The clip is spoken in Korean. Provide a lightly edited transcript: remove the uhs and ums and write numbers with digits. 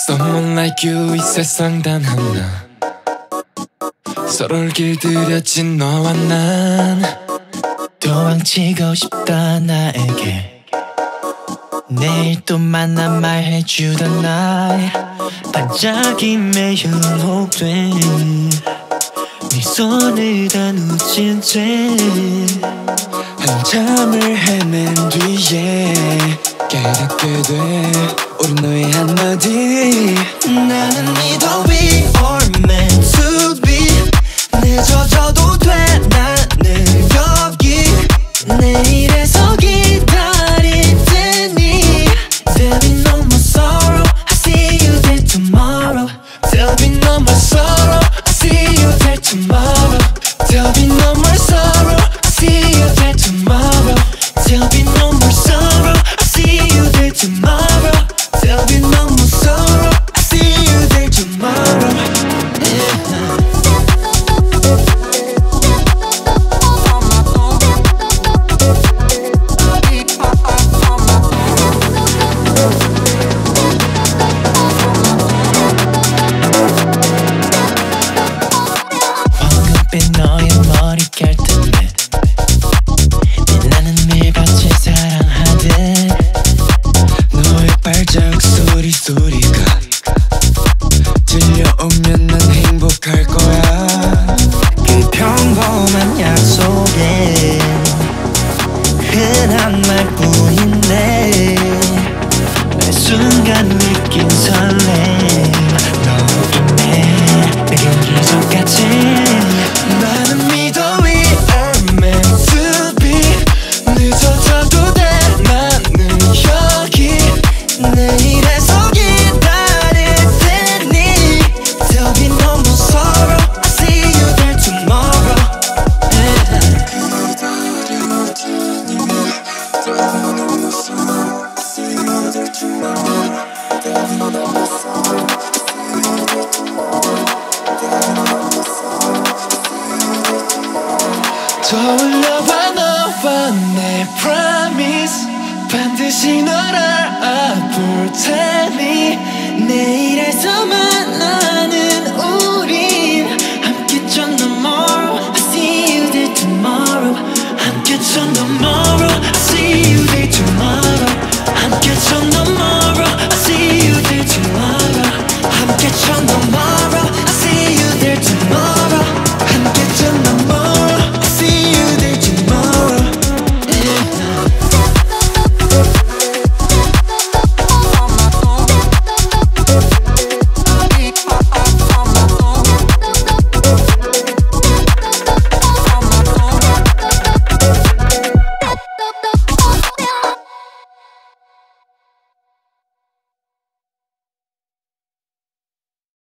Someone like you 이 세상 단 하나 서로를 길들여진 너와 난 도망치고 싶다 나에게 내일 또 만나 말해주던 날 반짝임에 현혹돼 네 손을 다 놓친 채 한참을 헤맨 뒤에 깨닫게 돼 우린 너의 한마디 나는 믿어 we are meant to be 늦어져도 돼 나는 여기 내일에서 기다릴 테니 There'll be no more sorrow I see you there tomorrow There'll be no more sorrow I see you there tomorrow There'll be no more sorrow I see you there tomorrow There'll be no more sorrow I see you there tomorrow There'll be no more sorrow I see you there tomorrow 황금빛 너의 머릿결 때문에 나는 매일같이 사랑하듯 너의 발자국 소리가 들려오면 난 행복할 거야 그 평범한 약속에 흔한 말뿐인데 매 순간 느낀 설렘 너 있네 내겐 기적같이 나는 믿어 we are meant to be 늦어져도 돼 나는 여기 내일에서 기다릴 테니 There'll be no more sorrow I see you there tomorrow 떠올려봐 너와 내 promise 반드시 널 알아볼 테니 내일에서만